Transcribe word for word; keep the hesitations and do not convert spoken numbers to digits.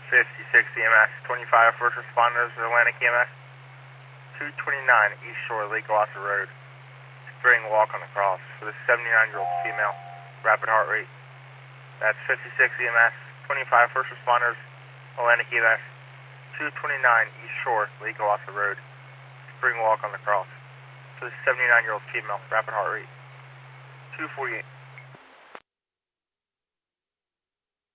fifty-six E M S, twenty-five first responders, Atlantic E M S, two twenty-nine East Shore, Lake Gloucester Road. Spring walk on the cross for the seventy-nine-year-old female, rapid heart rate. That's fifty-six E M S, twenty-five first responders, Atlantic E M S, two twenty-nine East Shore, Lake Gloucester Road. Spring walk on the cross for the seventy-nine-year-old female, rapid heart rate. two forty-eight.